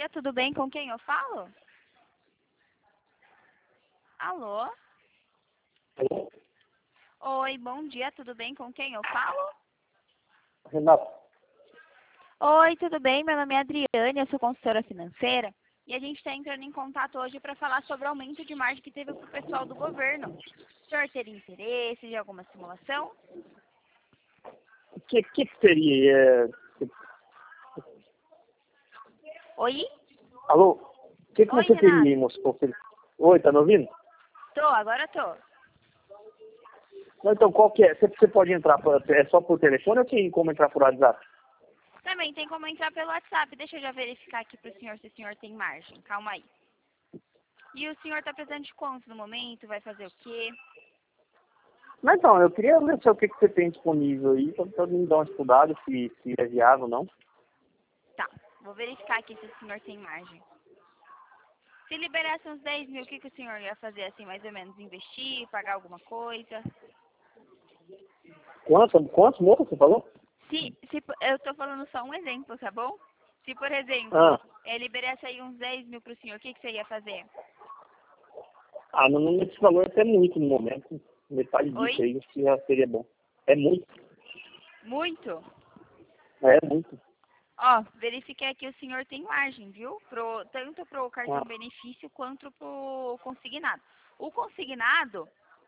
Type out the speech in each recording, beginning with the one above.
dia, tudo bem? Com quem eu falo? Alô? Alô? Oi, bom dia, tudo bem? Com quem eu falo? Renato, Oi, tudo bem? Meu nome é Adriane, eu sou consultora financeira e a gente está entrando em contato hoje para falar sobre o aumento de margem que teve para o pessoal do governo. O senhor teria interesse de alguma simulação? o que seria? Oi? Alô? O que Oi, você Renato. teria, moço? Oi, tá me ouvindo? Agora tô. Não, então, qual que é? Você pode entrar, é só por telefone ou tem como entrar por WhatsApp? Também tem como entrar pelo WhatsApp. Deixa eu já verificar aqui para o senhor se o senhor tem margem. Calma aí. E o senhor está precisando de quanto no momento? Vai fazer o quê? Mas então, eu queria ver só o que você tem disponível aí, para me dar uma estudada, se é viável ou não. Tá, vou verificar aqui se o senhor tem margem. Se liberasse uns 10 mil, o que o senhor ia fazer assim, mais ou menos? Investir, pagar alguma coisa? Quantos, moço, você falou? Eu tô falando só um exemplo, tá bom? Se, por exemplo, Ah, liberasse aí uns 10 mil pro senhor, o que você ia fazer? não, esse valor é muito no momento. Metade disso Oi? aí já seria bom. É muito, Muito? é muito. Ó, verifiquei aqui, o senhor tem margem, viu? Tanto pro cartão Ah, benefício quanto pro consignado. O consignado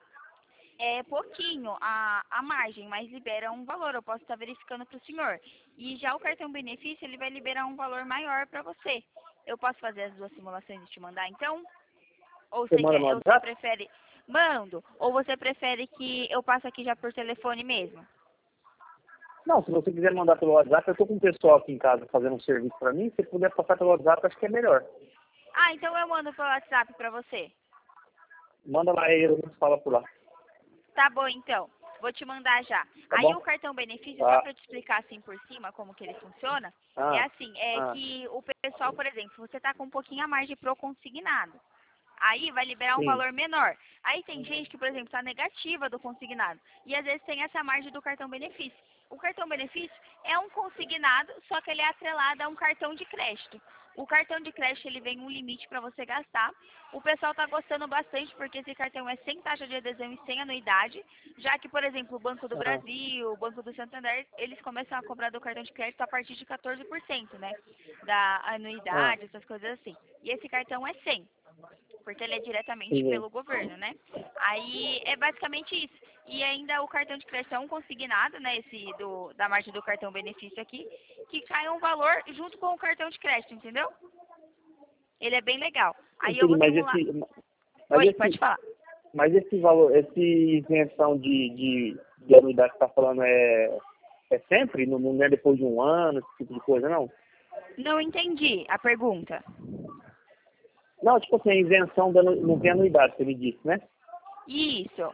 é pouquinho a margem, mas libera um valor. Eu posso estar verificando para o senhor. E já o cartão benefício, ele vai liberar um valor maior para você. Eu posso fazer as duas simulações e te mandar, então? Ou você você manda no quer, ou você WhatsApp? prefere... Mando. Ou você prefere que eu passe aqui já por telefone mesmo? Não, se você quiser mandar pelo WhatsApp, eu tô com um pessoal aqui em casa fazendo um serviço para mim. Se puder passar pelo WhatsApp, acho que é melhor. Ah, então eu mando pelo WhatsApp para você. Manda lá e a gente fala por lá. Tá bom, então. Vou te mandar já. Tá Aí bom? o cartão benefício, só Tá. para te explicar assim por cima como que ele funciona, é Ah, assim, é ah, que o pessoal, por exemplo, você tá com um pouquinho a mais de pro consignado. Aí vai liberar um sim. valor menor. Aí tem gente que, por exemplo, está negativa do consignado. E às vezes tem essa margem do cartão benefício. O cartão benefício é um consignado, só que ele é atrelado a um cartão de crédito. O cartão de crédito ele vem um limite para você gastar. O pessoal está gostando bastante porque esse cartão é sem taxa de adesão e sem anuidade, já que, por exemplo, o Banco do Ah, Brasil, o Banco do Santander, eles começam a cobrar do cartão de crédito a partir de 14%, né? Da ah, anuidade, essas coisas assim. E esse cartão é 100 porque ele é diretamente sim. pelo governo, né? Aí é basicamente isso. E ainda o cartão de crédito é um consignado, né? Da margem do cartão benefício aqui, que cai um valor junto com o cartão de crédito, entendeu? Ele é bem legal. Aí eu Entendi, vou simular. mas Oi, pode esse, falar. mas esse valor, esse isenção de anuidade que você está falando é sempre? Não é depois de um ano, esse tipo de coisa, não? Não entendi a pergunta. Não, tipo assim, a isenção não tem anuidade, você me disse, né? Isso.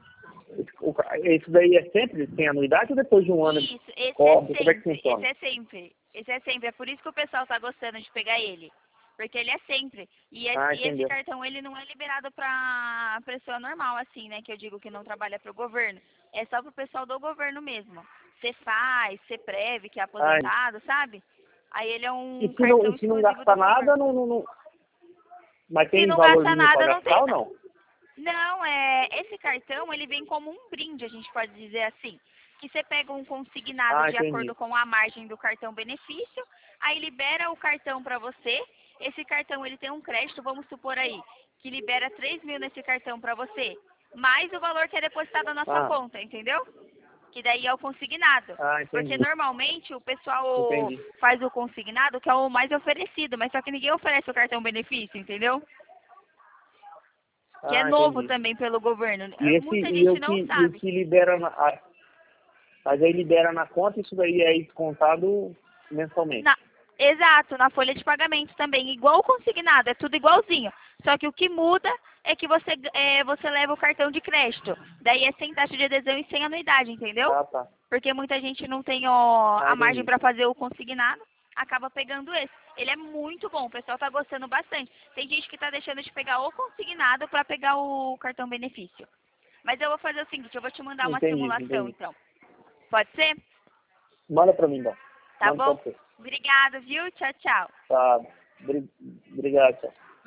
Isso daí é sempre sem anuidade ou depois de um ano Isso, esse é cobra? Como é que sempre, esse funciona? é sempre, esse é sempre. É por isso que o pessoal tá gostando de pegar ele. Porque ele é sempre. Ah, E esse entendeu. cartão, ele não é liberado pra pessoa normal, assim, né? Que eu digo que não trabalha pro governo. É só pro pessoal do governo mesmo. Ceprev, que é Ah, aposentado, sabe? Aí ele é um e cartão se não exclusivo gastar do nada, governo. mas Se tem não valor gasta mínimo para nada, não gastar tem ou nada. não? Não, esse cartão, ele vem como um brinde, a gente pode dizer assim. Que você pega um consignado Ah, de entendi. acordo com a margem do cartão benefício, aí libera o cartão para você. Esse cartão, ele tem um crédito, vamos supor aí, que libera 3 mil nesse cartão para você, mais o valor que é depositado na sua Ah, conta, entendeu? Que daí é o consignado. Porque entendi. normalmente o pessoal Entendi. faz o consignado, que é o mais oferecido, mas só que ninguém oferece o cartão benefício, entendeu? Que é Ah, novo entendi. também pelo governo. Muita E gente não o sabe. que libera mas aí libera na conta, isso daí é descontado mensalmente. Na- Exato, na folha de pagamento também, igual o consignado, é tudo igualzinho. Só que o que muda é que você leva o cartão de crédito. Daí é sem taxa de adesão e sem anuidade, entendeu? Ah, tá. Porque muita gente não tem Ah, a margem entendi. para fazer o consignado, acaba pegando esse. Ele é muito bom, o pessoal tá gostando bastante. Tem gente que tá deixando de pegar o consignado para pegar o cartão benefício. Mas eu vou fazer o seguinte, eu vou te mandar uma simulação, Entendi. então. Pode ser? Manda pra mim, então. Tá Manda bom? pra você. Obrigada, viu? Tchau, tchau. Tá. Obrigado, tchau.